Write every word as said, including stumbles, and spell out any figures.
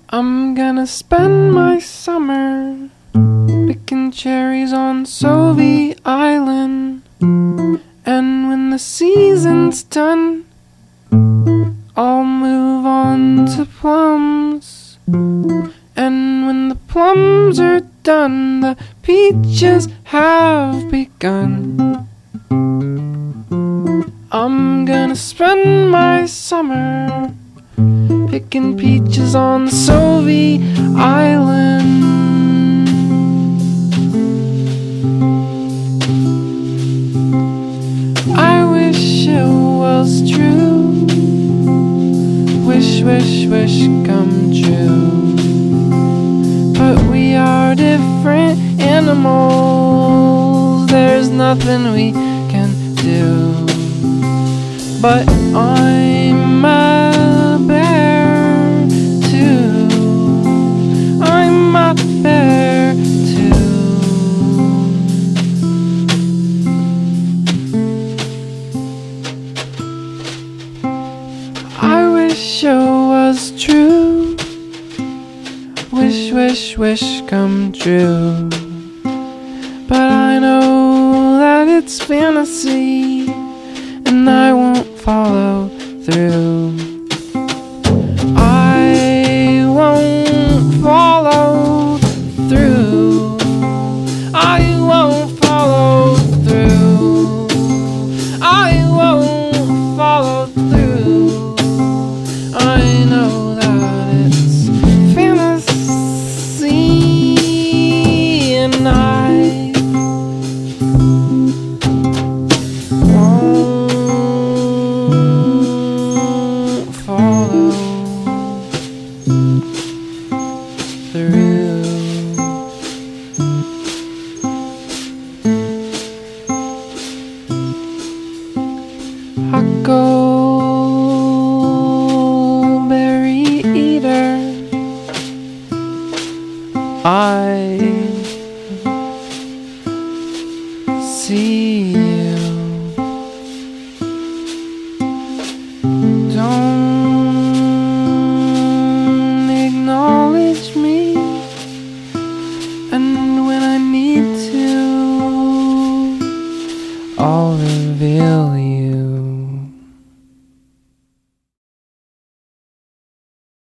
I'm gonna spend my summer picking cherries on Sauvie Island. And when the season's done, I'll move on to plums. And when the plums are done, the peaches have begun. I'm gonna spend my summer picking peaches on Sauvie Island. I wish it was true. Wish, wish, wish come true. But we are different animals. There's nothing we can do. But I'm a bear too. I'm a bear too. I wish it was true. Wish, wish, wish come true. But I know that it's fantasy, and I won't follow through. I won't follow through. I won't follow through. I won't follow through. I know that it's fantasy, and I won't follow through. Huckleberry eater, I